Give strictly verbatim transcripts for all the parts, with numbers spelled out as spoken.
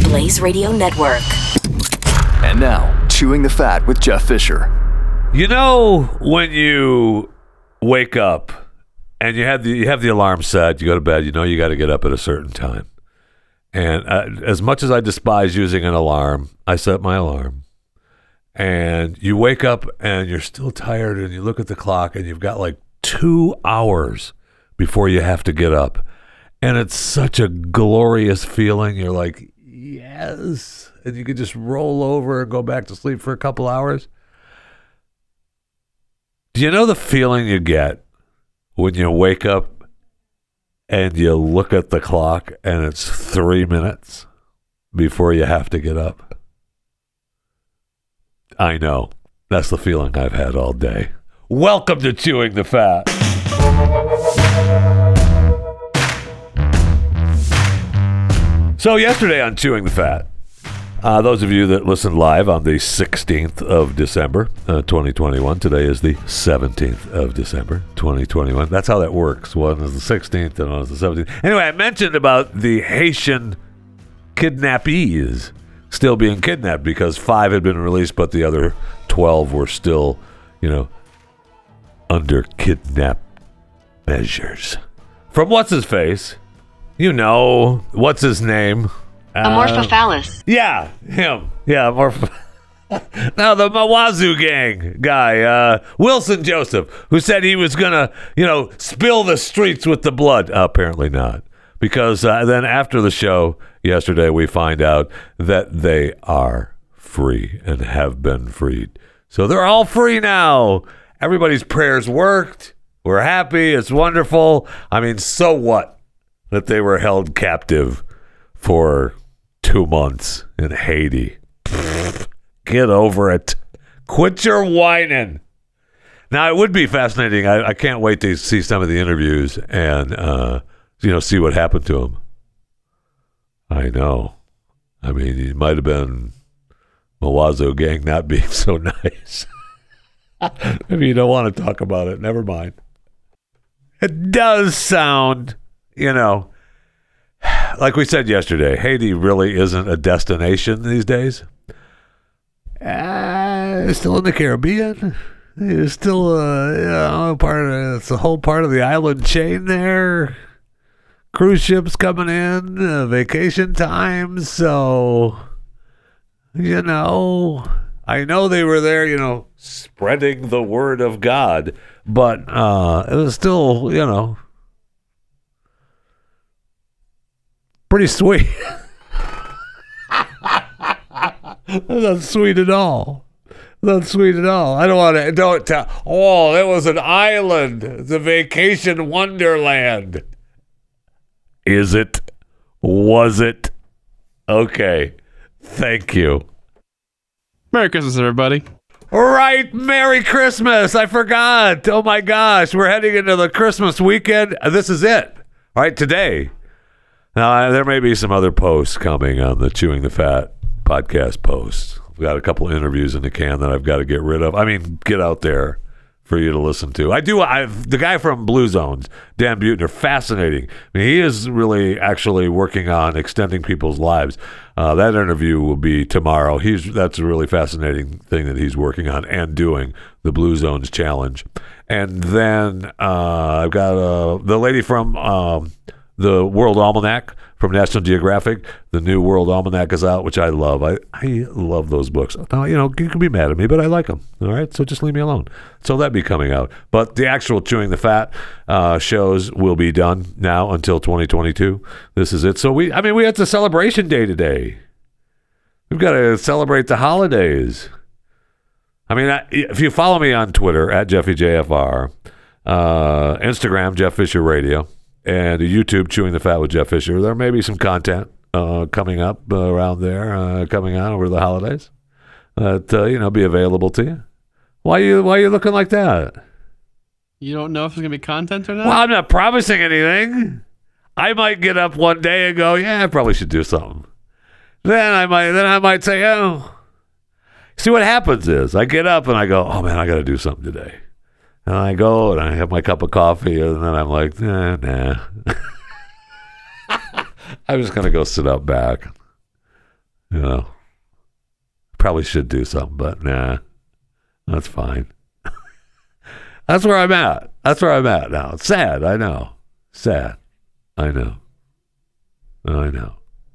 Blaze Radio Network. And now, Chewing the Fat with Jeff Fisher. You know when you wake up and you have the you have the alarm set, you go to bed, you know you got to get up at a certain time. And uh, as much as I despise using an alarm, I set my alarm. And you wake up and you're still tired and you look at the clock and you've got like two hours before you have to get up. And it's such a glorious feeling. You're like, yes. And you can just roll over and go back to sleep for a couple hours. Do you know the feeling you get when you wake up and you look at the clock and it's three minutes before you have to get up? I know. That's the feeling I've had all day. Welcome to Chewing the Fat. So yesterday on Chewing the Fat, uh, those of you that listened live on the sixteenth of December, uh, twenty twenty-one, today is the seventeenth of December, twenty twenty-one. That's how that works. One is the sixteenth and one is the seventeenth. Anyway, I mentioned about the Haitian kidnappees still being kidnapped because five had been released, but the other twelve were still, you know, under kidnap measures. From what's his face, you know, what's his name? Amorphophallus. Uh, yeah, him. Yeah, Amorph. Now the Mawazu gang guy, uh, Wilson Joseph, who said he was gonna, you know, spill the streets with the blood. Uh, apparently not. Because uh, then after the show yesterday, we find out that they are free and have been freed. So they're all free now. Everybody's prayers worked. We're happy. It's wonderful. I mean, so what that they were held captive for two months in Haiti? Pfft, get over it. Quit your whining. Now, it would be fascinating. I, I can't wait to see some of the interviews and, uh, you know, see what happened to him. I know. I mean, he might have been Mawazo gang not being so nice. Maybe you don't want to talk about it. Never mind. It does sound, you know, like we said yesterday, Haiti really isn't a destination these days. Uh, it's still in the Caribbean. It's still, uh, you know, part of, it's a whole part of the island chain there. Cruise ships coming in, uh, vacation time, so, you know, I know they were there, you know, spreading the word of God, but uh, it was still, you know, pretty sweet. Not sweet at all. Not sweet at all. I don't want to, don't tell, oh, it was an island. It's a vacation wonderland. Is it? Was it? Okay. Thank you. Merry Christmas, everybody. Right. Merry Christmas. I forgot. Oh, my gosh. We're heading into the Christmas weekend. This is it. All right. Today. Now, there may be some other posts coming on the Chewing the Fat podcast posts. We've got a couple of interviews in the can that I've got to get rid of. I mean, get out there for you to listen to. I do. I've the guy from Blue Zones, Dan Buettner, fascinating. I mean, he is really actually working on extending people's lives. Uh, that interview will be tomorrow. He's that's a really fascinating thing that he's working on and doing, the Blue Zones Challenge. And then uh, I've got uh, the lady from um, the World Almanac from National Geographic. The new World Almanac is out, which I love. I, I love those books. Now, you know, you can be mad at me, but I like them. All right, so just leave me alone. So that'd be coming out. But the actual Chewing the Fat uh, shows will be done now until twenty twenty-two. This is it. So we, I mean, we had the celebration day today. We've got to celebrate the holidays. I mean, I, if you follow me on Twitter at Jeffy J F R, uh, Instagram Jeff Fisher Radio, and YouTube Chewing the Fat with Jeff Fisher, there may be some content uh, coming up uh, around there, uh, coming on over the holidays that uh, you know be available to you. Why you Why are you looking like that? You don't know if there's gonna be content or not? Well, I'm not promising anything. I might get up one day and go, yeah, I probably should do something. Then I might, then I might say, oh. See, what happens is I get up and I go, oh man, I got to do something today. And I go and I have my cup of coffee and then I'm like, nah, nah. I'm just going to go sit out back. You know, probably should do something, but nah, that's fine. That's where I'm at. That's where I'm at now. It's sad, I know. Sad, I know. I know.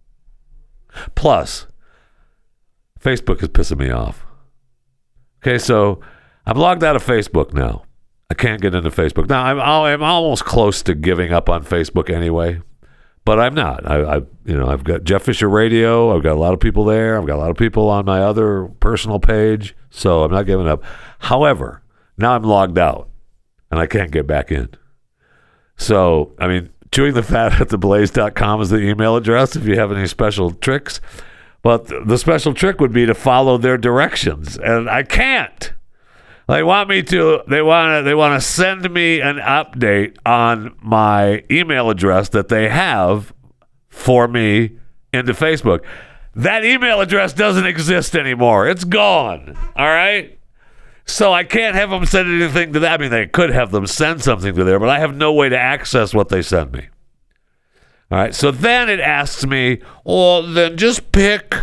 Plus, Facebook is pissing me off. Okay, so I'm logged out of Facebook now. I can't get into Facebook. Now, I'm, I'm almost close to giving up on Facebook anyway, but I'm not. I, I, you know, I've got Jeff Fisher Radio. I've got a lot of people there. I've got a lot of people on my other personal page, so I'm not giving up. However, now I'm logged out, and I can't get back in. So, I mean, chewing the fat at the blaze dot com is the email address if you have any special tricks. But the special trick would be to follow their directions, and I can't. They want me to. They want to. They want to send me an update on my email address that they have for me into Facebook. That email address doesn't exist anymore. It's gone. All right. So I can't have them send anything to that. I mean, they could have them send something to there, but I have no way to access what they send me. All right. So then it asks me, well, then just pick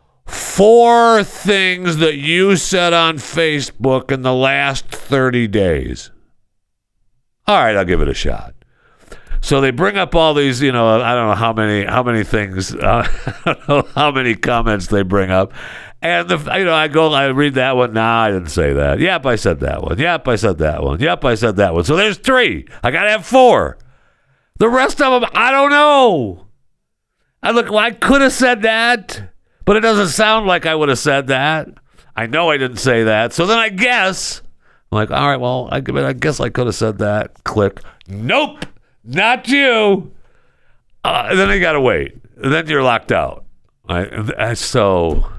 four things that you said on Facebook in the last thirty days. All right, I'll give it a shot. So they bring up all these, you know, I don't know how many, how many things, uh, I don't know how many comments they bring up. And, the, you know, I go, I read that one. Nah, I didn't say that. Yep, I said that one. Yep, I said that one. Yep, I said that one. So there's three. I got to have four. The rest of them, I don't know. I look, well, I could have said that, but it doesn't sound like I would have said that. I know I didn't say that. So then I guess, I'm like, all right, well, I, I guess I could have said that. Click. Nope, not you. Uh, and then you got to wait. And then you're locked out. I, so,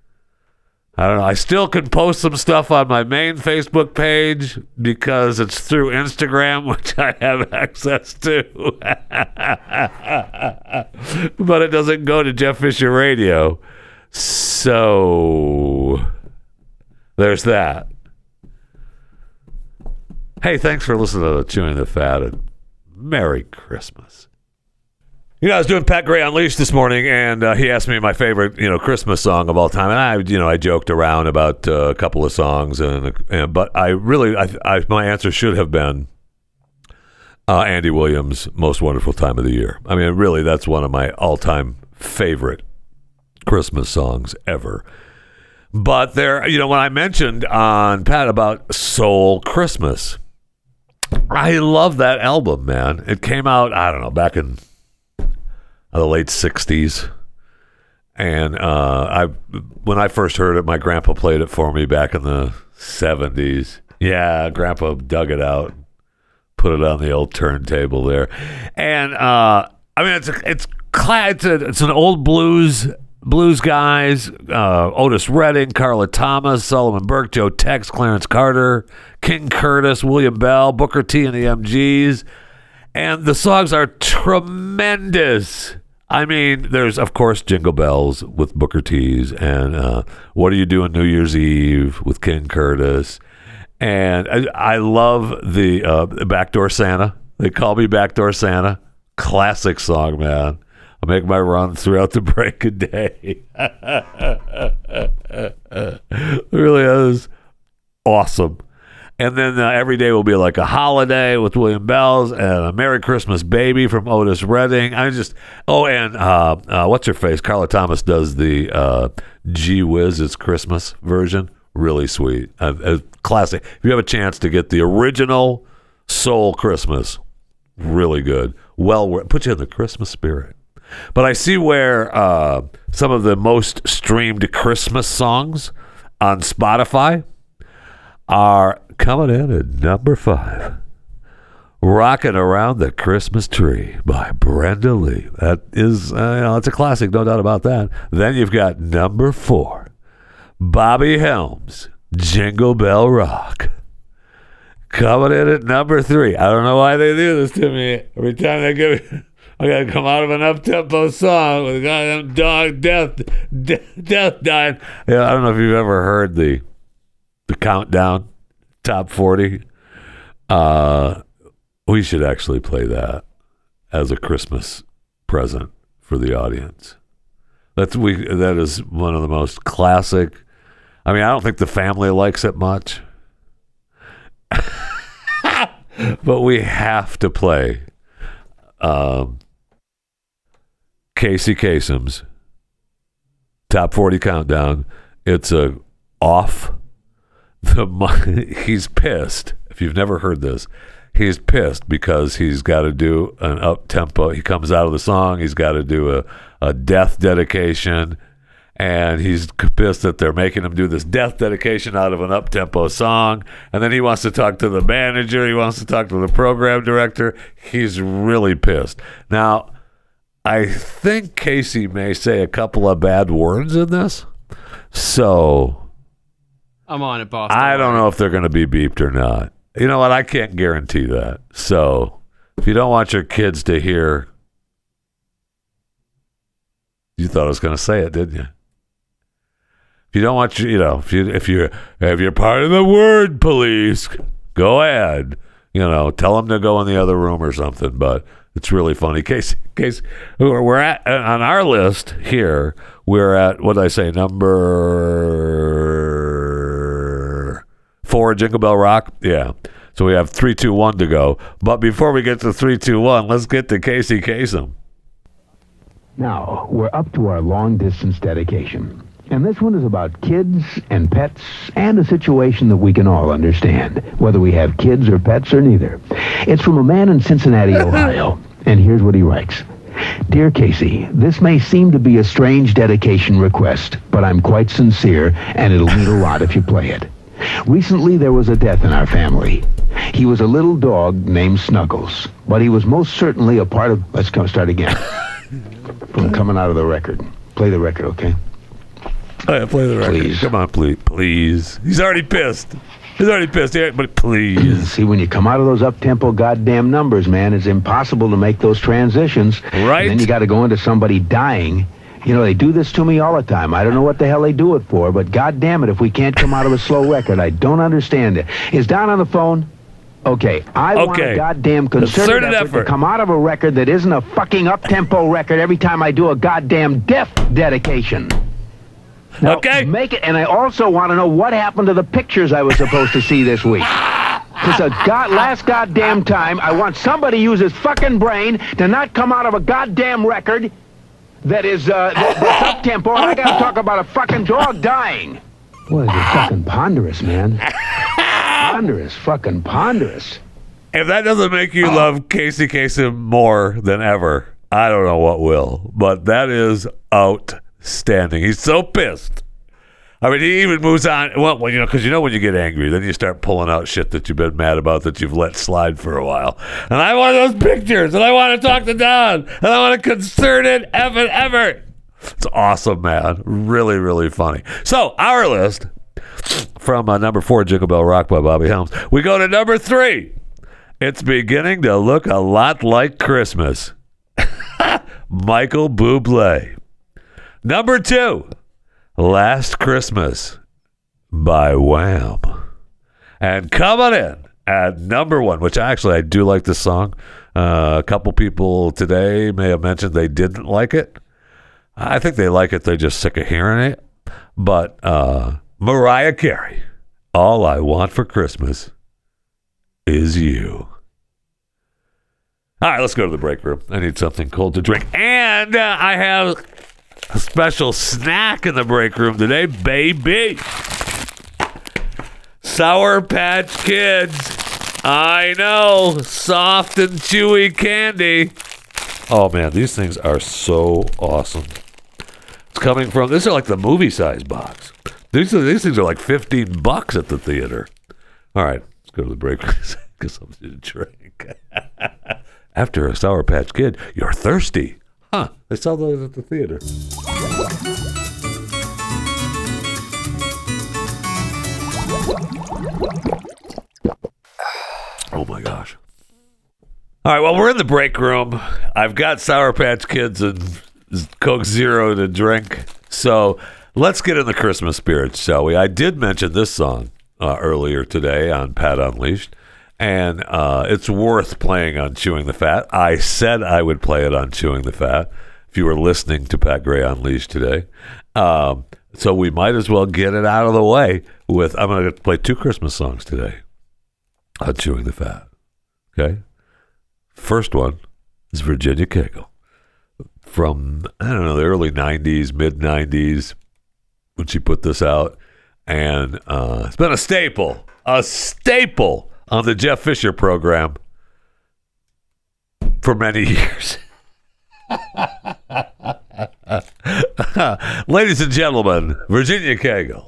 I don't know. I still can post some stuff on my main Facebook page because it's through Instagram, which I have access to. But it doesn't go to Jeff Fisher Radio. So there's that. Hey, thanks for listening to Chewing the Fat, and Merry Christmas. You know, I was doing Pat Gray Unleashed this morning, and uh, he asked me my favorite, you know, Christmas song of all time, and I, you know, I joked around about uh, a couple of songs, and, and but I really, I, I, my answer should have been uh, Andy Williams' Most Wonderful Time of the Year. I mean, really, that's one of my all-time favorite Christmas songs ever. But there, you know, when I mentioned on Pat about Soul Christmas, I love that album, man. It came out, I don't know, back in the late sixties. And uh, I, when I first heard it, my grandpa played it for me back in the seventies. Yeah, grandpa dug it out, put it on the old turntable there. And uh, I mean, it's a, it's, it's, a, it's an old blues Blues guys, uh, Otis Redding, Carla Thomas, Solomon Burke, Joe Tex, Clarence Carter, King Curtis, William Bell, Booker T and the M Gs. And the songs are tremendous. I mean, there's, of course, Jingle Bells with Booker T's, and uh, What Are You Doing New Year's Eve with King Curtis. And I, I love the uh, Backdoor Santa. They Call Me Backdoor Santa. Classic song, man. I make my run throughout the break of day. It really is awesome. And then uh, every day will be like a holiday with William Bells, and a Merry Christmas Baby from Otis Redding. I just, oh, and uh, uh, what's her face? Carla Thomas does the uh, Gee Whiz, It's Christmas version. Really sweet. Uh, uh, classic. If you have a chance to get the original Soul Christmas, really good. Well, put you in the Christmas spirit. But I see where uh, some of the most streamed Christmas songs on Spotify are coming in at number five. Rocking Around the Christmas Tree by Brenda Lee. That is, uh, you know, it's a classic, no doubt about that. Then you've got number four, Bobby Helms, Jingle Bell Rock. Coming in at number three. I don't know why they do this to me. Every time they give me, I gotta come out of an up-tempo song with a goddamn dog death, death, death dying. Yeah, I don't know if you've ever heard the the countdown top forty. Uh, we should actually play that as a Christmas present for the audience. That's we. That is one of the most classic. I mean, I don't think the family likes it much, but we have to play um, Casey Kasem's Top forty Countdown. It's a off the. He's pissed. If you've never heard this, he's pissed because he's got to do an up tempo. He comes out of the song. He's got to do a, a death dedication. And he's pissed that they're making him do this death dedication out of an up-tempo song. And then he wants to talk to the manager. He wants to talk to the program director. He's really pissed. Now, I think Casey may say a couple of bad words in this. So I'm on it, boss. I don't know if they're going to be beeped or not. You know what? I can't guarantee that. So if you don't want your kids to hear... You thought I was going to say it, didn't you? If you don't want you, you know, if you if you if you're part of the word police, go ahead. You know, tell them to go in the other room or something. But it's really funny. Case case we're at on our list here. We're at what did I say? Number four, Jingle Bell Rock. Yeah. So we have three, two, one to go. But before we get to three, two, one, let's get to Casey Kasem. Now, we're up to our long-distance dedication. And this one is about kids and pets and a situation that we can all understand, whether we have kids or pets or neither. It's from a man in Cincinnati, Ohio. And here's what he writes. Dear Casey, this may seem to be a strange dedication request, but I'm quite sincere, and it'll mean a lot if you play it. Recently, there was a death in our family. He was a little dog named Snuggles, but he was most certainly a part of... Let's go start again. From coming out of the record. Play the record, okay? Oh, yeah, play the record. Please. Come on, please. Please. He's already pissed. He's already pissed. Yeah, but please. See, when you come out of those up-tempo goddamn numbers, man, it's impossible to make those transitions. Right. And then you got to go into somebody dying. You know, they do this to me all the time. I don't know what the hell they do it for, but goddamn it, if we can't come out of a slow record, I don't understand it. Is Don on the phone? Okay, I want Okay. a goddamn concerted, Concerted effort, effort. to come out of a record that isn't a fucking up-tempo record every time I do a goddamn death dedication. Now, Okay. make it, and I also want to know what happened to the pictures I was supposed to see this week. Because the god, last goddamn time, I want somebody to use his fucking brain to not come out of a goddamn record that is, uh, that, that's up-tempo, and I gotta talk about a fucking dog dying. Boy, you're fucking ponderous, man. Ponderous, fucking ponderous. If that doesn't make you love Casey Kasem more than ever, I don't know what will. But that is outstanding. He's so pissed. I mean, he even moves on. Well, well you know, because you know when you get angry, then you start pulling out shit that you've been mad about that you've let slide for a while. And I want those pictures, and I want to talk to Don, and I want a concerted effort, effort. It's awesome, man. Really, really funny. So, our list from uh, number four, Jingle Bell Rock by Bobby Helms. We go to number three. It's beginning to look a lot like Christmas. Michael Bublé. Number two, Last Christmas by Wham. And coming in at number one, which actually I do like this song. Uh, a couple people today may have mentioned they didn't like it. I think they like it. They're just sick of hearing it. But uh, Mariah Carey, All I Want for Christmas Is You. All right, let's go to the break room. I need something cold to drink. And uh, I have a special snack in the break room today, baby. Sour Patch Kids. I know, soft and chewy candy. Oh, man, these things are so awesome. It's coming from, these are like the movie size box. These, are, these things are like fifteen bucks at the theater. All right, let's go to the break room. Get something to drink. After a Sour Patch Kid, you're thirsty. Huh, they sell those at the theater. Oh my gosh. All right, well, we're in the break room. I've got Sour Patch Kids and Coke Zero to drink. So let's get in the Christmas spirit, shall we? I did mention this song uh, earlier today on Pat Unleashed. And uh, it's worth playing on Chewing the Fat. I said I would play it on Chewing the Fat. If if you were listening to Pat Gray Unleashed today. Um, so we might as well get it out of the way with, I'm going to play two Christmas songs today on Chewing the Fat. Okay? First one is Virginia Cagle from, I don't know, the early nineties, mid-nineties when she put this out. And uh, it's been a staple, a staple on the Jeff Fisher program for many years. Ladies and gentlemen, Virginia Cagle.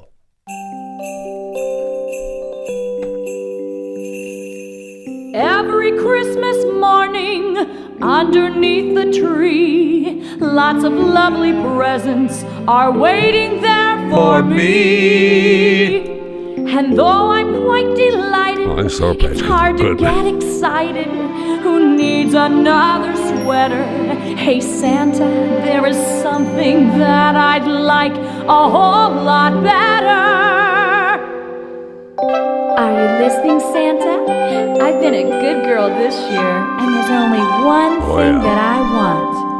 Every Christmas morning, underneath the tree, lots of lovely presents are waiting there for, for me. me. And though I'm quite delighted, oh, so it's hard to Good. get excited. Who needs another sweater? Hey Santa, there is something that I'd like a whole lot better. Are you listening, Santa? I've been a good girl this year, and there's only one oh, thing yeah. that I want.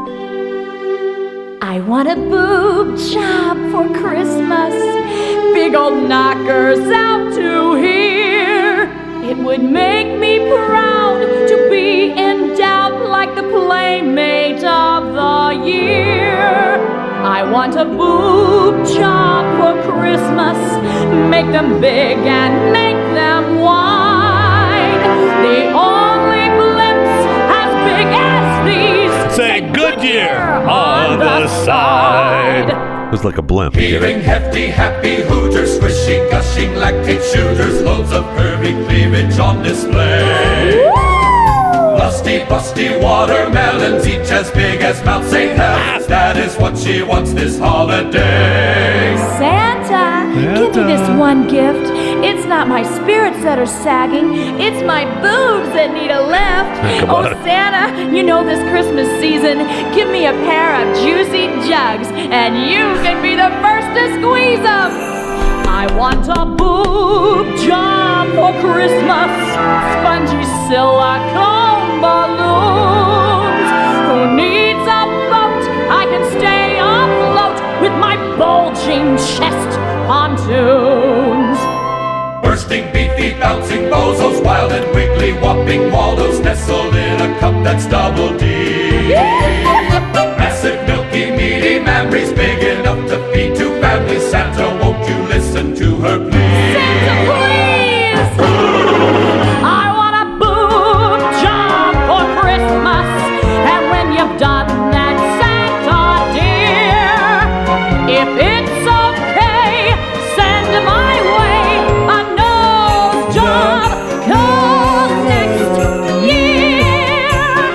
I want a boob job for Christmas. Big old knockers out to here. It would make me proud to be endowed like the Playmate of the Year. I want a boob job for Christmas. Make them big and make them wide. The only blimps as big as these Say Goodyear on the side. It was like a blimp. Heaving hefty, happy hooters, squishy, gushing, lactate shooters, loads of curvy cleavage on display. Lusty, busty watermelons, each as big as Mount Saint Helens. That is what she wants this holiday. Santa, give me this one gift. It's not my spirits that are sagging, it's my boobs that need a lift. Come oh, on. Santa, you know this Christmas season, give me a pair of juicy jugs, and you can be the first to squeeze them. I want a boob job for Christmas, spongy silicone balloons. Who needs a boat? I can stay afloat with my bulging chest pontoons. Bursting, beefy, bouncing bozos, wild and wiggly, whopping Waldos, nestled in a cup that's double D. Massive, milky, meaty memories, big enough to feed two families. Santa, won't you listen to her, please? Santa, please! I want a boob job for Christmas, and when you've done that, Santa dear, if it's okay, send my way a nose job, 'cause next year.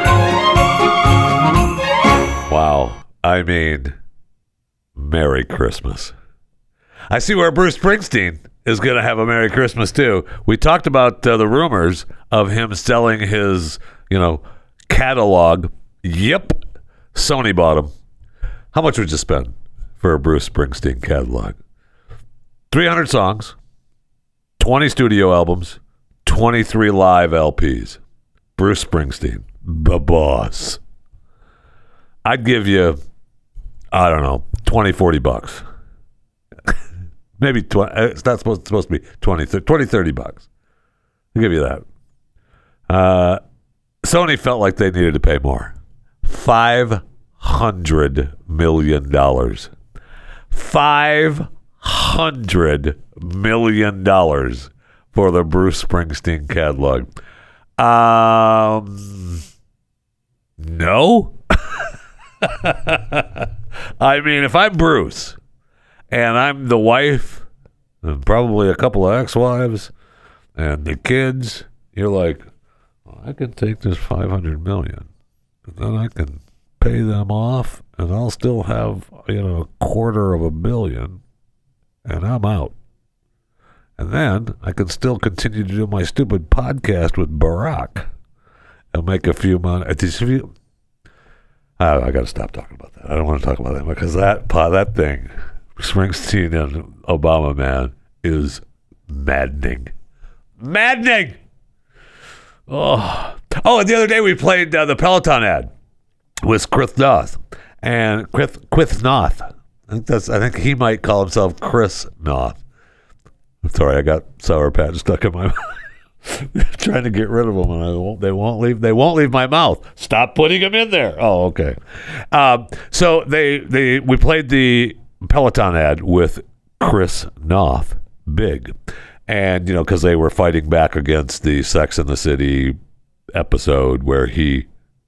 Wow. I mean, Merry Christmas. I see where Bruce Springsteen is going to have a Merry Christmas, too. We talked about uh, the rumors of him selling his, you know, catalog. Yep. Sony bought him. How much would you spend for a Bruce Springsteen catalog? three hundred songs, twenty studio albums, twenty-three live L Ps. Bruce Springsteen, the boss. I'd give you, I don't know, twenty, forty bucks. Maybe twenty. It's not supposed, it's supposed to be twenty, thirty bucks. I'll give you that. Uh, Sony felt like they needed to pay more. five hundred million dollars. five hundred million dollars for the Bruce Springsteen catalog. Um, no. I mean, if I'm Bruce and I'm the wife and probably a couple of ex-wives and the kids, you're like, well, I can take this five hundred million and then I can pay them off and I'll still have, you know, a quarter of a billion and I'm out. And then I can still continue to do my stupid podcast with Barack and make a few money. I, I got to stop talking about that. I don't want to talk about that because that that thing, Springsteen and Obama, man, is maddening. Maddening! Oh, oh! And the other day we played uh, the Peloton ad with Chris Doth. and Quith, Quith Noth. I think that's. I think he might call himself Chris Noth. Sorry, I got Sour Patch stuck in my mouth. Trying to get rid of them, and I won't, they won't leave. They won't leave my mouth. Stop putting them in there. Oh, okay. Um, so they they we played the Peloton ad with Chris Noth, big, and you know because they were fighting back against the Sex and the City episode where he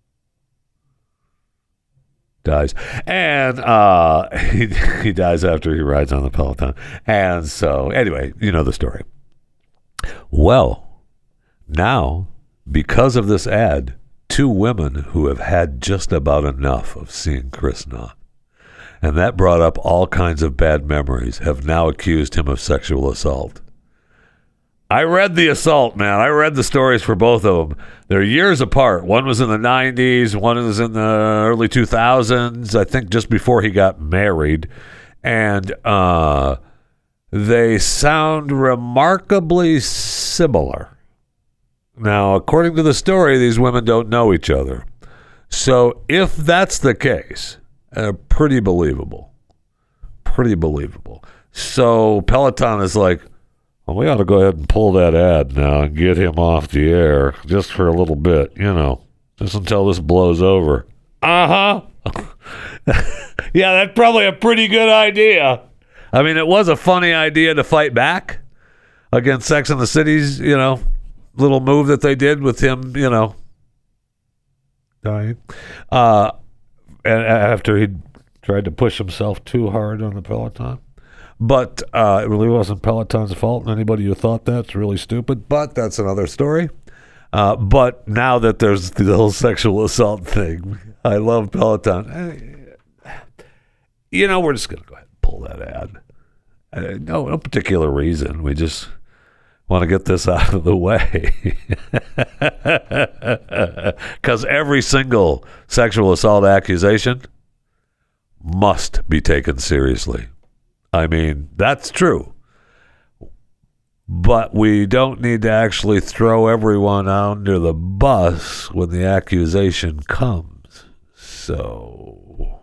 dies, and uh, he he dies after he rides on the Peloton, and so anyway, you know the story. Well. Now, because of this ad, two women who have had just about enough of seeing Chris Noth, and that brought up all kinds of bad memories, have now accused him of sexual assault. I read the assault, man. I read the stories for both of them. They're years apart. One was in the nineties, one was in the early two thousands, I think just before he got married. And uh, they sound remarkably similar. Now, according to the story, these women don't know each other. So if that's the case, uh, pretty believable. Pretty believable. So Peloton is like, well, we ought to go ahead and pull that ad now and get him off the air just for a little bit, you know, just until this blows over. Uh-huh. Yeah, that's probably a pretty good idea. I mean, it was a funny idea to fight back against Sex and the City's, you know, little move that they did with him, you know, dying. Uh, and after he tried to push himself too hard on the Peloton. But uh, it really wasn't Peloton's fault. And anybody who thought that's really stupid. But that's another story. Uh, but now that there's the whole sexual assault thing, I love Peloton. You know, we're just going to go ahead and pull that ad. Uh, no, no particular reason. We just want to get this out of the way. Because every single sexual assault accusation must be taken seriously. I mean, that's true. But we don't need to actually throw everyone under the bus when the accusation comes. So,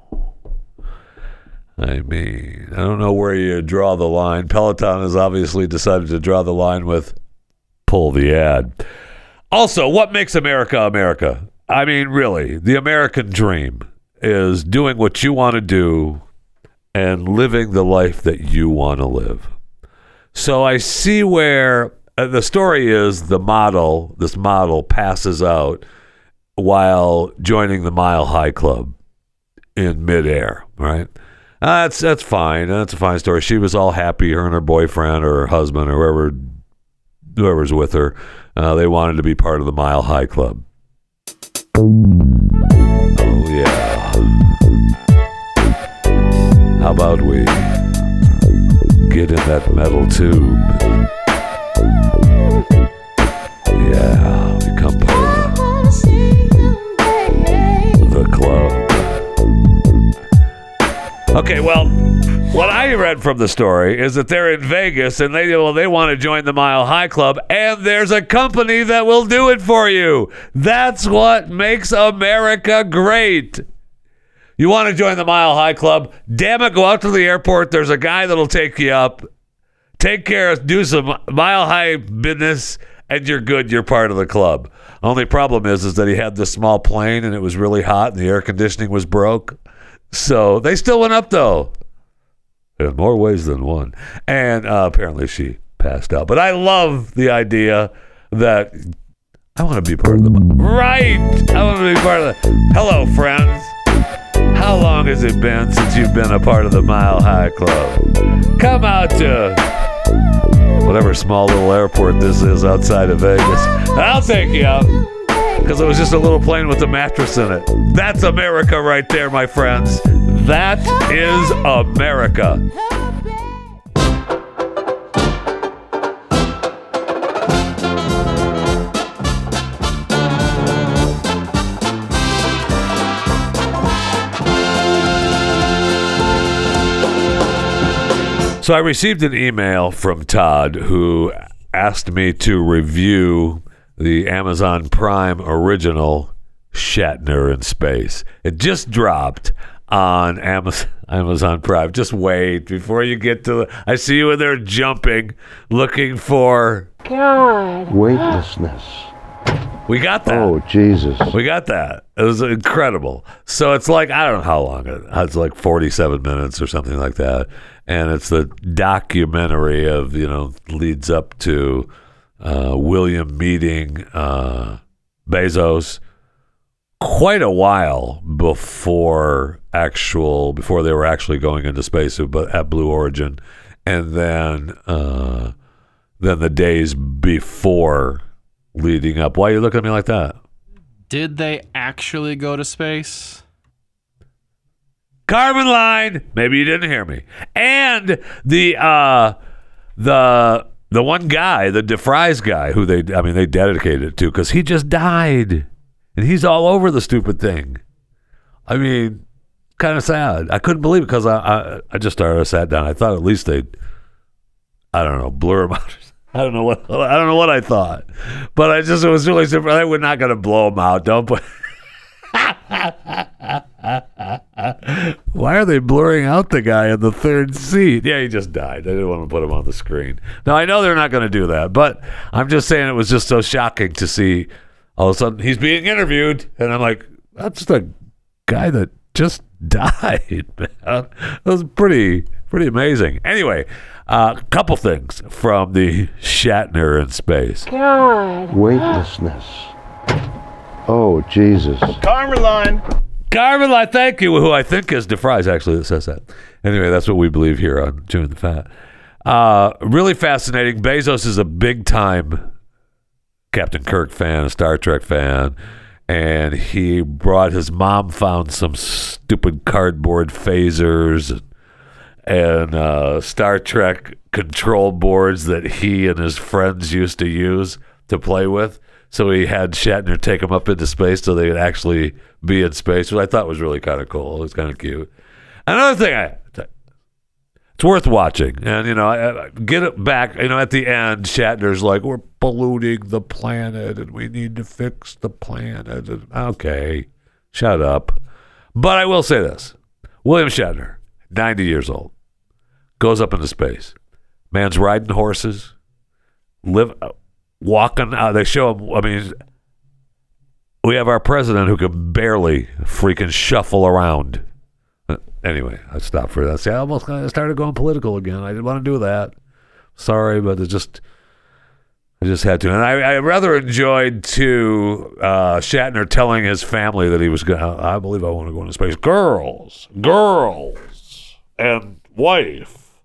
I mean, I don't know where you draw the line. Peloton has obviously decided to draw the line with pull the ad. Also, what makes America America? I mean, really, the American dream is doing what you want to do and living the life that you want to live. So I see where uh, the story is the model, this model passes out while joining the Mile High Club in midair, right? Uh, that's that's fine. That's a fine story. She was all happy, her and her boyfriend or her husband or whoever, whoever's with her. Uh, they wanted to be part of the Mile High Club. Oh, yeah. How about we get in that metal tube? Yeah, become part of the club. Okay, well, what I read from the story is that they're in Vegas and they well they want to join the Mile High Club, and there's a company that will do it for you. That's what makes America great. You want to join the Mile High Club? Damn it, go out to the airport. There's a guy that'll take you up. Take care of, do some Mile High business, and you're good. You're part of the club. Only problem is, is that he had this small plane, and it was really hot, and the air conditioning was broke. So they still went up, though. In more ways than one. And uh, apparently she passed out. But I love the idea that I want to be part of the... Right! I want to be part of the... Hello, friends. How long has it been since you've been a part of the Mile High Club? Come out to whatever small little airport this is outside of Vegas. I'll take you out. Because it was just a little plane with a mattress in it. That's America right there, my friends. That is America. So I received an email from Todd who asked me to review the Amazon Prime original Shatner in Space. It just dropped on Amazon, Amazon Prime. Just wait before you get to the... I see you in there jumping, looking for... Weightlessness. We got that. Oh, Jesus. We got that. It was incredible. So it's like, I don't know how long it It's like forty-seven minutes or something like that. And it's the documentary of, you know, leads up to uh, William meeting uh, Bezos quite a while before actual, before they were actually going into space at Blue Origin. And then, uh, then the days before leading up. Why are you looking at me like that? Did they actually go to space? Carbon line. Maybe you didn't hear me. And the uh, the the one guy, the DeFries guy, who they I mean they dedicated it to because he just died, and he's all over the stupid thing. I mean, kind of sad. I couldn't believe it because I, I I just started I sat down. I thought at least they'd I don't know blur him out. I don't know what I don't know what I thought, but I just it was really surprised. We're not going to blow him out. Don't put. Why are they blurring out the guy in the third seat? Yeah, he just died. I didn't want to put him on the screen. Now I know they're not going to do that, but I'm just saying it was just so shocking to see. All of a sudden, he's being interviewed, and I'm like, that's the guy that just died. Man. It was pretty pretty amazing. Anyway. A uh, couple things from the Shatner in space. Weightlessness. Oh, Jesus. Carbon line. Carbon line, thank you, who I think is DeFries, actually, that says that. Anyway, that's what we believe here on Chewing the Fat. Uh, really fascinating. Bezos is a big-time Captain Kirk fan, a Star Trek fan, and he brought his mom found some stupid cardboard phasers and and uh, Star Trek control boards that he and his friends used to use to play with. So he had Shatner take them up into space so they could actually be in space, which I thought was really kind of cool. It was kind of cute. Another thing, I, it's worth watching. And, you know, I, I get it back. You know, at the end, Shatner's like, we're polluting the planet and we need to fix the planet. And, okay, shut up. But I will say this. William Shatner, ninety years old, goes up into space. Man's riding horses, live, walking. Uh, they show him. I mean, we have our president who can barely freaking shuffle around. Uh, anyway, I stopped for that. See, I almost kind of started going political again. I didn't want to do that. Sorry, but it just, I just had to. And I, I rather enjoyed too uh, Shatner telling his family that he was going. I believe I want to go into space. Girls, girls. And wife,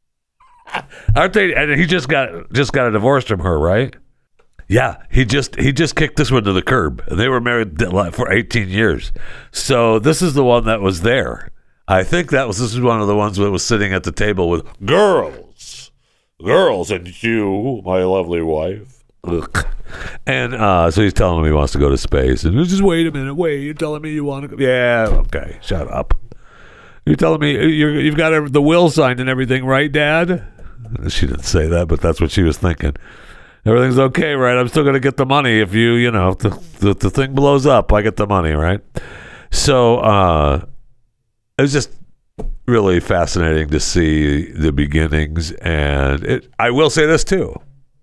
aren't they? And he just got just got a divorce from her, right? Yeah, he just he just kicked this one to the curb. They were married for eighteen years, so this is the one that was there. I think that was this is one of the ones that was sitting at the table with girls, girls, and you, my lovely wife. Ugh. And uh, so he's telling him he wants to go to space, and just wait a minute, wait. You're telling me you want to go? Yeah, okay, shut up. You're telling me you're, you've got the will signed and everything, right, Dad? She didn't say that, but that's what she was thinking. Everything's okay, right? I'm still going to get the money if you, you know, if the, the, the thing blows up, I get the money, right? So uh, it was just really fascinating to see the beginnings. And it, I will say this, too.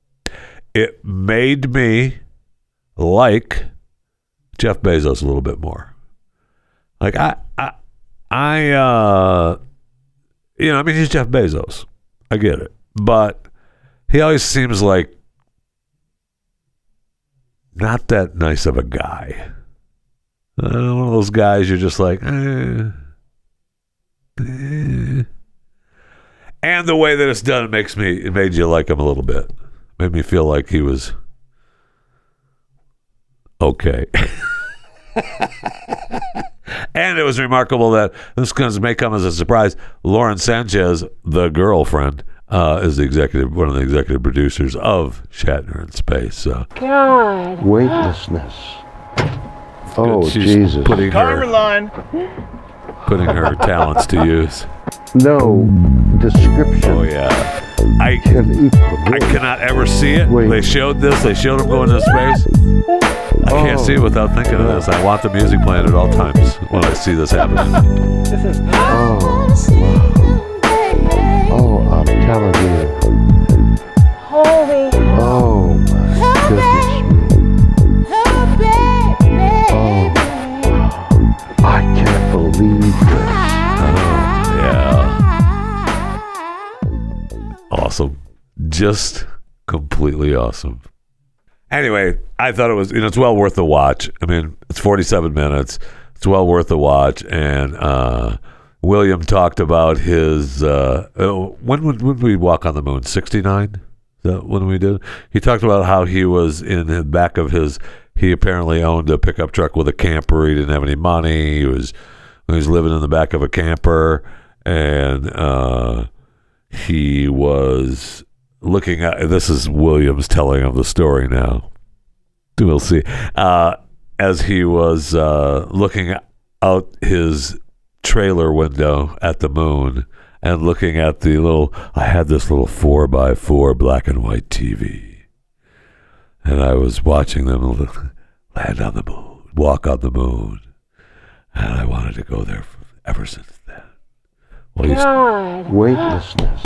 It made me like Jeff Bezos a little bit more. Like, I... I I, uh, you know, I mean, he's Jeff Bezos. I get it. But he always seems like not that nice of a guy. Uh, one of those guys you're just like, eh, eh. And the way that it's done, it makes me, it made you like him a little bit. Made me feel like he was okay. And it was remarkable that this comes, may come as a surprise. Lauren Sanchez, the girlfriend, uh, is the executive, one of the executive producers of Shatner in Space. So. Weightlessness. Oh, She's Jesus. Putting her, line. putting her talents to use. No description. Oh, yeah. I, can equal. I cannot ever see it. Wait. They showed this. They showed him going into space. I can't see it without thinking of this. I want the music playing at all times when I see this happening. Oh, wow. Oh, I'm telling you. Holy. Oh, my goodness. Oh, I can't believe this. Yeah. Awesome. Just completely awesome. Anyway, I thought it was, you know, it's well worth the watch. I mean, it's forty-seven minutes. It's well worth the watch. And uh, William talked about his, uh, when would when we walk on the moon? sixty-nine? Is that when we did? He talked about how he was in the back of his, he apparently owned a pickup truck with a camper. He didn't have any money. He was, he was living in the back of a camper. And uh, he was looking at, this is Williams telling of the story now. We'll see. Uh, as he was uh, looking out his trailer window at the moon and looking at the little, I had this little four by four black and white T V. And I was watching them land on the moon, walk on the moon. And I wanted to go there ever since then. Well, God. Weightlessness.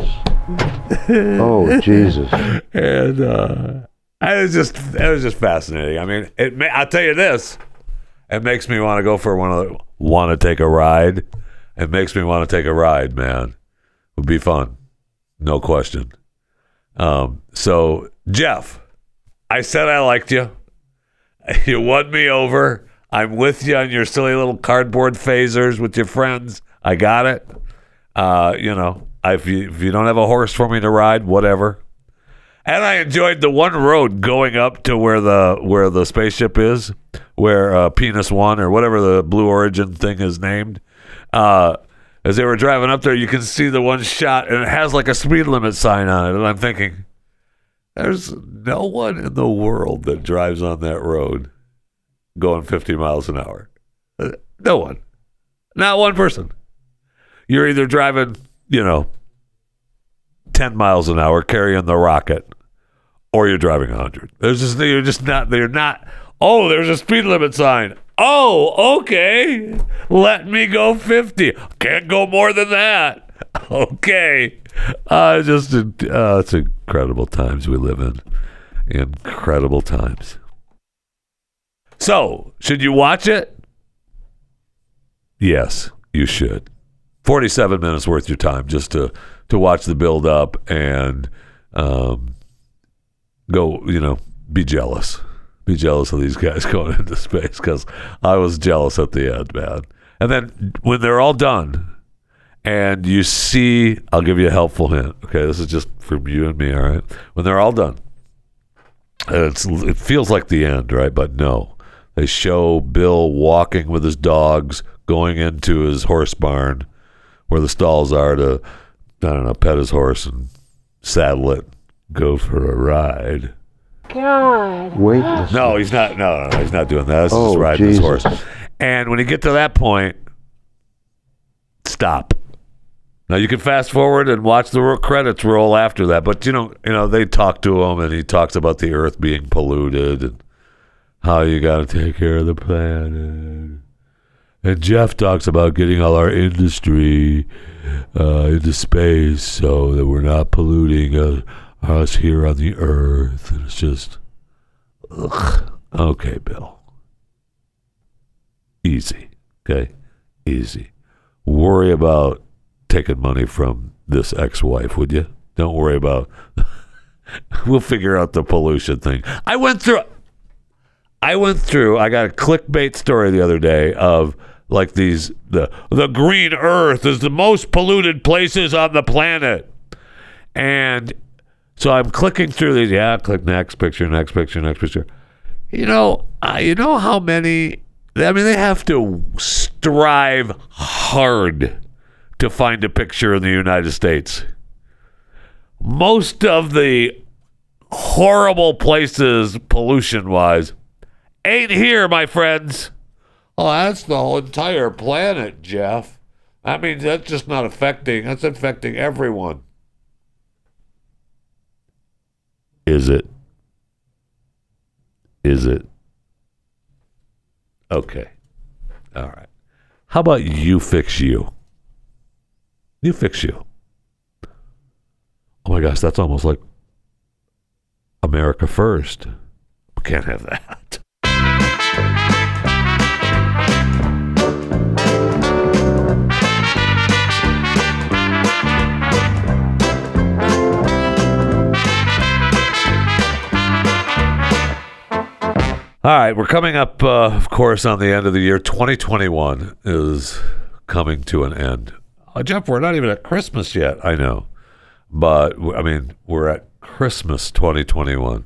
Oh, Jesus. And uh, it was just it was just fascinating. I mean, it. May, I'll tell you this: it makes me want to go for one of the, want to take a ride. It makes me want to take a ride, man. It would be fun, no question. Um, so, Jeff, I said I liked you. You won me over. I'm with you on your silly little cardboard phasers with your friends. I got it. Uh, you know. If you, if you don't have a horse for me to ride, whatever. And I enjoyed the one road going up to where the where the spaceship is, where uh, Penis One or whatever the Blue Origin thing is named. Uh, as they were driving up there, you can see the one shot, and it has like a speed limit sign on it. And I'm thinking, there's no one in the world that drives on that road going fifty miles an hour. No one. Not one person. You're either driving, you know, ten miles an hour carrying the rocket, or you're driving one hundred. There's just, you're just not, they're not, oh, there's a speed limit sign. Oh, okay. Let me go fifty. Can't go more than that. Okay. Uh, just, uh, it's incredible times we live in. Incredible times. So, should you watch it? Yes, you should. forty-seven minutes worth your time just to, to watch the build up and um, go, you know, be jealous. Be jealous of these guys going into space, because I was jealous at the end, man. And then when they're all done and you see, I'll give you a helpful hint. Okay, this is just from you and me, all right? When they're all done, and it's, it feels like the end, right? But no. They show Bill walking with his dogs, going into his horse barn, where the stalls are, to, I don't know, pet his horse and saddle it, go for a ride. God. Weightlessness. No, he's not. No, no, no, he's not doing that. He's Oh, just riding Jesus. his horse. And when you get to that point, stop. Now you can fast forward and watch the ro- credits roll after that, but you know, you know, they talk to him, and he talks about the earth being polluted and how you got to take care of the planet. And Jeff talks about getting all our industry uh, into space so that we're not polluting uh, us here on the earth. And it's just, ugh. Okay, Bill. Easy. Okay? Easy. Worry about taking money from this ex-wife, would you? Don't worry about, we'll figure out the pollution thing. I went through, I went through, I got a clickbait story the other day of, like these, the the green earth is the most polluted places on the planet. And so I'm clicking through these, yeah, click next picture, next picture, next picture. You know, uh, you know how many, I mean, they have to strive hard to find a picture in the United States. Most of the horrible places, pollution-wise, ain't here, my friends. Oh, that's the whole entire planet, Jeff. I mean, that's just not affecting, that's affecting everyone. Is it? Is it? Okay. All right. How about you fix you? You fix you. Oh my gosh, that's almost like America First. We can't have that. All right, we're coming up, uh, of course, on the end of the year. twenty twenty-one is coming to an end. Oh, Jeff, we're not even at Christmas yet. I know. But, I mean, we're at Christmas twenty twenty-one.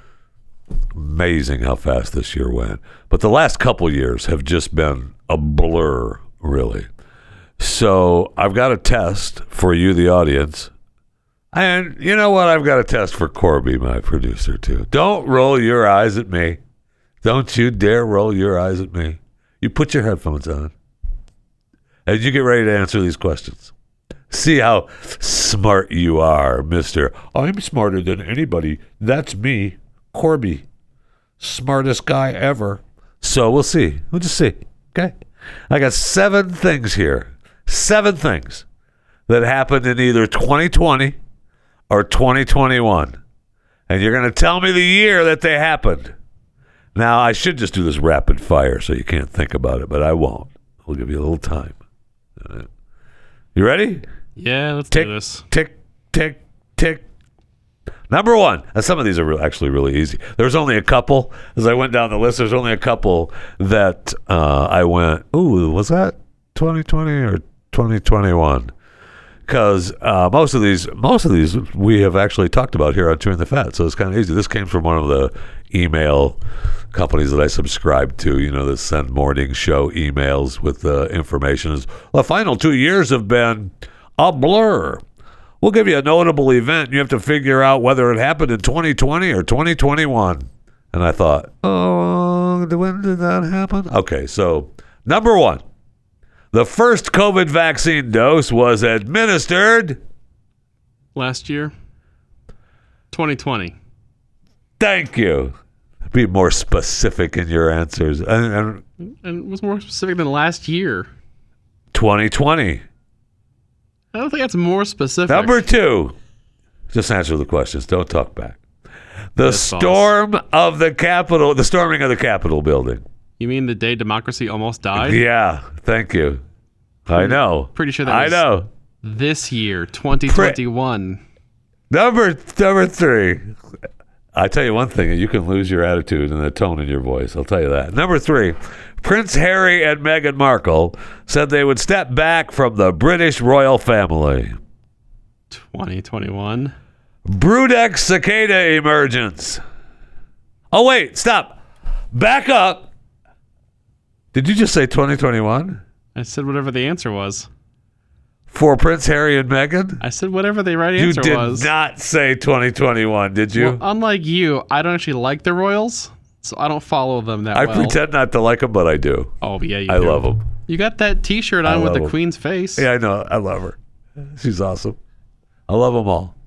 Amazing how fast this year went. But the last couple years have just been a blur, really. So I've got a test for you, the audience. And you know what? I've got a test for Corby, my producer, too. Don't roll your eyes at me. Don't you dare roll your eyes at me. You put your headphones on. And you get ready to answer these questions. See how smart you are, mister. I'm smarter than anybody. That's me, Corby. Smartest guy ever. So we'll see. We'll just see. Okay? I got seven things here. Seven things that happened in either twenty twenty or twenty twenty-one. And you're going to tell me the year that they happened. Now, I should just do this rapid fire so you can't think about it, but I won't. I'll give you a little time. All right. You ready? Yeah, let's tick, do this. Tick, tick, tick. Number one. Now, some of these are re- actually really easy. There's only a couple. As I went down the list, there's only a couple that uh, I went, ooh, was that twenty twenty or twenty twenty-one? Because uh, most of these, most of these we have actually talked about here on Chewing the Fat, so it's kind of easy. This came from one of the email companies that I subscribe to, you know, that send morning show emails with uh, information. The final two years have been a blur. We'll give you a notable event. You have to figure out whether it happened in twenty twenty or twenty twenty-one. And I thought, oh, when did that happen? Okay, so number one. The first COVID vaccine dose was administered Last year, twenty twenty. Thank you. Be more specific in your answers. And, and And it was more specific than last year. twenty twenty. I don't think that's more specific. Number two. Just answer the questions. Don't talk back. The That's false. storm of the Capitol, the storming of the Capitol building. You mean the day democracy almost died? Yeah, thank you. I know. Pretty sure that I was know. this year, twenty twenty-one. Number number three. I tell you one thing, you can lose your attitude and the tone in your voice. I'll tell you that. Number three, Prince Harry and Meghan Markle said they would step back from the British royal family. twenty twenty-one. Brood-X cicada emergence. Oh, wait, stop. Back up. Did you just say twenty twenty-one? I said whatever the answer was. For Prince Harry and Meghan? I said whatever the right You answer did was. not say twenty twenty-one, did you? Well, unlike you, I don't actually like the Royals, so I don't follow them that I well. pretend not to like them, but I do. Oh, yeah, you I do. love them. You got that T-shirt I on with love the 'em. Queen's face. Yeah, I know. I love her. She's awesome. I love them all.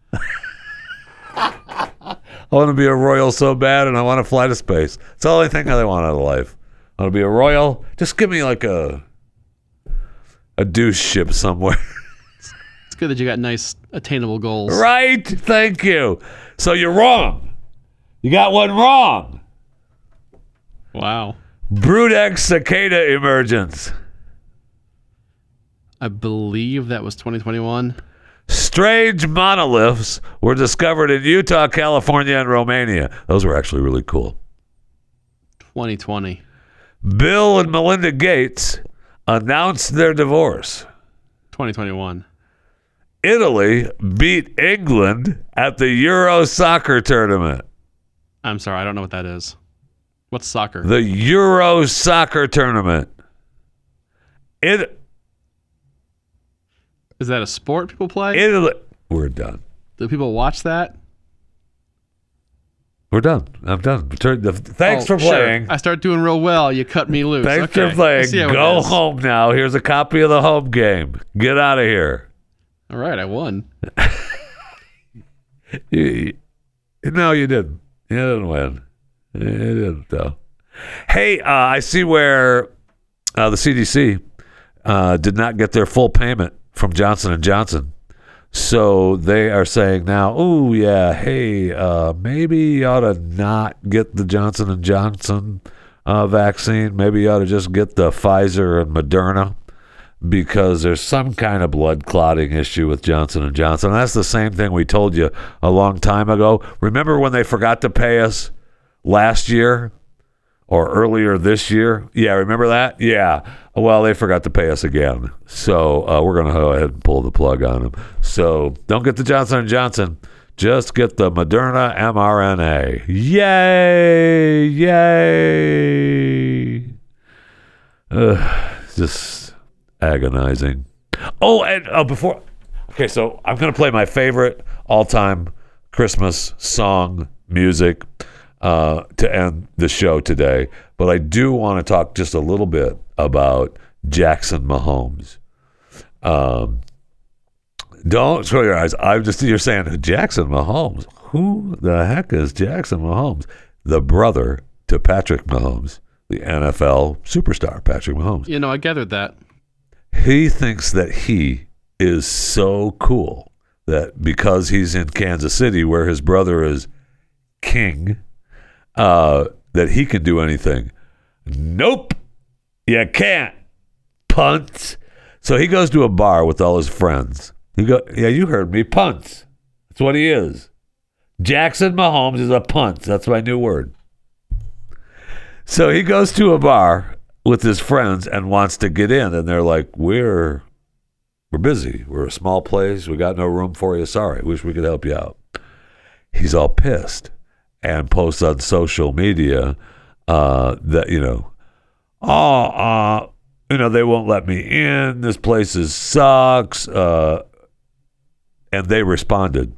I want to be a royal so bad, and I want to fly to space. It's the only thing I want out of life. I want to be a royal. Just give me like a a douche ship somewhere. It's good that you got nice, attainable goals. Right? Thank you. So you're wrong. You got one wrong. Wow. Brood-X cicada emergence. I believe that was twenty twenty-one. Strange monoliths were discovered in Utah, California, and Romania. Those were actually really cool. twenty twenty. Bill and Melinda Gates announced their divorce. twenty twenty-one. Italy beat England at the Euro soccer tournament. I'm sorry, I don't know what that is. What's soccer? The Euro soccer tournament. It, Is that a sport people play? Italy. We're done. Do people watch that? We're done. I'm done. Turn the- Thanks Oh, for sure. playing. I start doing real well. You cut me loose. Thanks Okay. for playing. I see how it Go is. home now. Here's a copy of the home game. Get out of here. All right, I won. You, you- no, you didn't. You didn't win. You didn't, though. Hey, uh, I see where uh, the C D C uh, did not get their full payment from Johnson and Johnson. So they are saying now, oh, yeah, hey, uh, maybe you ought to not get the Johnson and Johnson uh, vaccine. Maybe you ought to just get the Pfizer and Moderna because there's some kind of blood clotting issue with Johnson and Johnson. And that's the same thing we told you a long time ago. Remember when they forgot to pay us last year or earlier this year? Yeah, remember that? Yeah. Well, they forgot to pay us again. So uh, we're going to go ahead and pull the plug on them. So don't get the Johnson and Johnson. Just get the Moderna mRNA. Yay! Yay! Ugh, just agonizing. Oh, and uh, before... Okay, so I'm going to play my favorite all-time Christmas song music uh, to end the show today. But I do want to talk just a little bit about Jackson Mahomes. Um, don't show your eyes. I'm just, you're saying, Jackson Mahomes? Who the heck is Jackson Mahomes? The brother to Patrick Mahomes, the N F L superstar, Patrick Mahomes. You know, I gathered that. He thinks that he is so cool that because he's in Kansas City, where his brother is king, uh, that he can do anything. Nope. You can't, punts. So he goes to a bar with all his friends. He go, yeah, you heard me, punts. That's what he is. Jackson Mahomes is a punt. That's my new word. So he goes to a bar with his friends and wants to get in, and they're like, "We're we're busy. We're a small place. We got no room for you. Sorry. Wish we could help you out." He's all pissed and posts on social media uh, that you know. Oh, uh, you know, they won't let me in. This place is sucks. Uh, and they responded,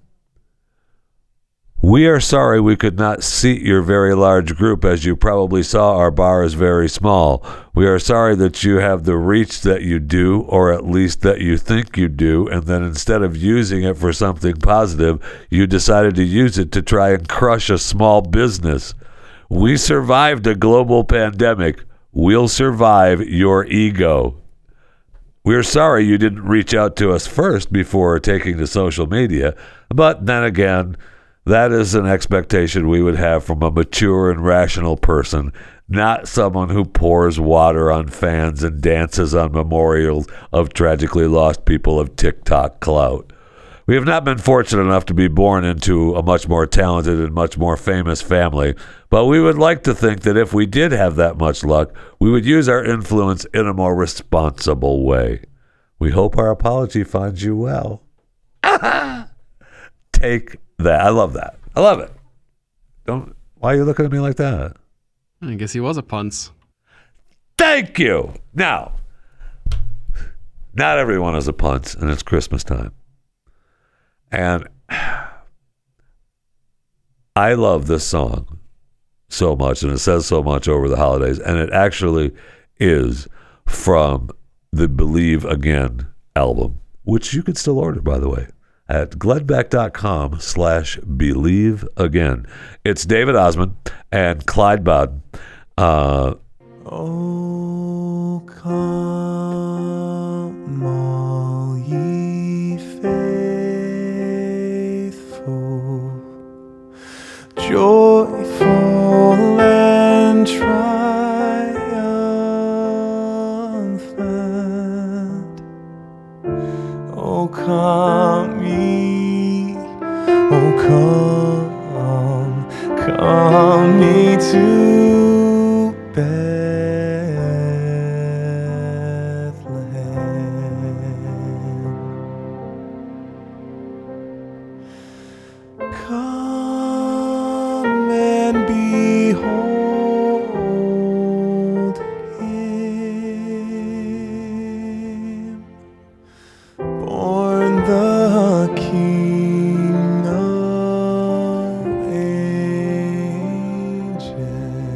"We are sorry we could not seat your very large group. As you probably saw, our bar is very small. We are sorry that you have the reach that you do, or at least that you think you do, and then instead of using it for something positive, you decided to use it to try and crush a small business. We survived a global pandemic. We'll survive your ego. We're sorry you didn't reach out to us first before taking to social media, but then again, that is an expectation we would have from a mature and rational person, not someone who pours water on fans and dances on memorials of tragically lost people of TikTok clout. We have not been fortunate enough to be born into a much more talented and much more famous family, but we would like to think that if we did have that much luck, we would use our influence in a more responsible way. We hope our apology finds you well." Take that. I love that. I love it. Don't. Why are you looking at me like that? I guess he was a punts. Thank you. Now, not everyone is a punts, and it's Christmas time. And I love this song so much, and it says so much over the holidays, and it actually is from the Believe Again album, which you can still order, by the way, at gledbeck.com slash believe again. It's David Osmond and Clyde Bowden. Uh, oh, come all ye faithful, joyful and triumphant. Oh, come ye, oh, come, come ye to Bethlehem. Come and behold him, born the King. Angels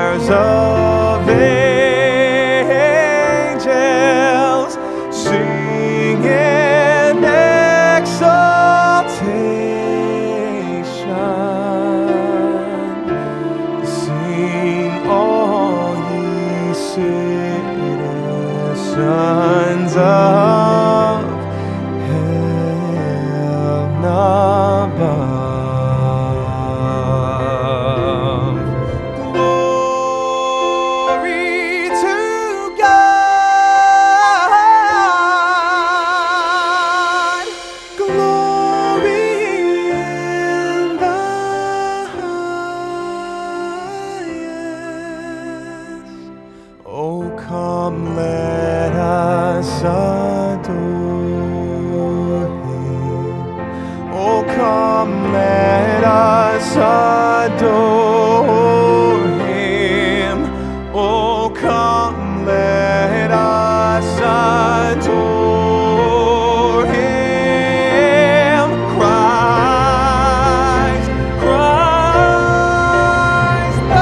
choirs of angels sing in exaltation. Sing all ye citizens of heaven above. Glory to God. Glory in the highest. Oh, come, let us adore Him. Oh, come, let us adore Him. Oh, come, let us adore Him. Christ, Christ the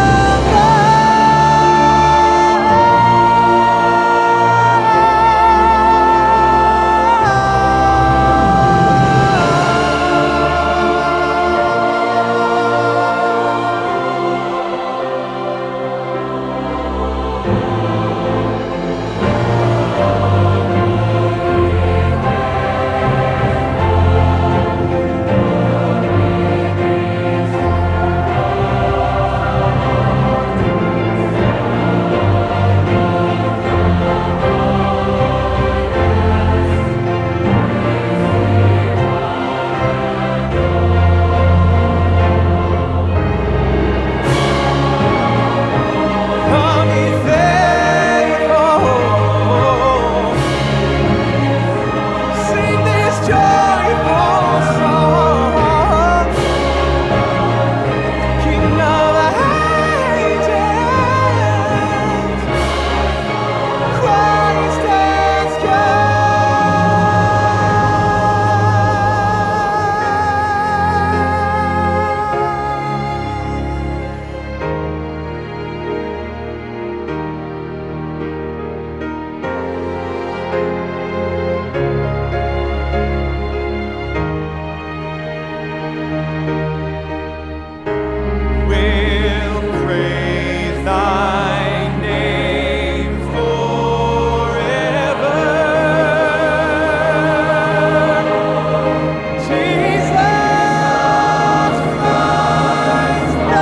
will praise thy name forever. Jesus Christ the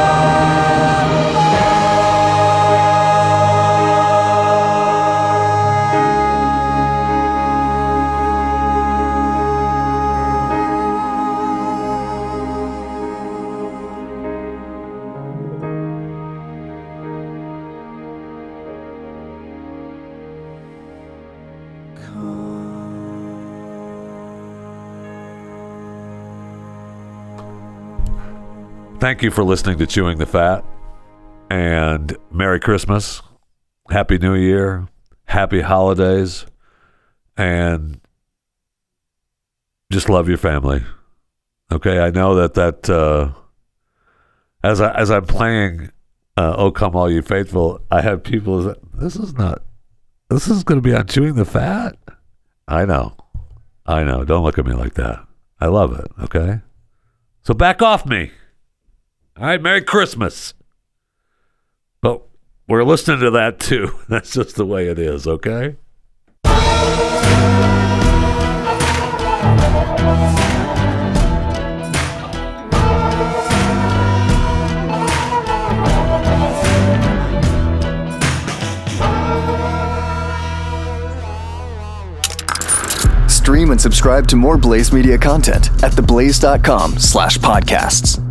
Thank you for listening to Chewing the Fat, and Merry Christmas, Happy New Year, Happy Holidays, and just love your family. Okay, I know that that uh, as I as I'm playing uh, "Oh Come All You Faithful," I have people say, "This is not. This is going to be on Chewing the Fat." I know, I know. Don't look at me like that. I love it. Okay, so back off me. All right, Merry Christmas. But we're listening to that too. That's just the way it is, okay? Stream and subscribe to more Blaze Media content at theblaze dot com slash podcasts.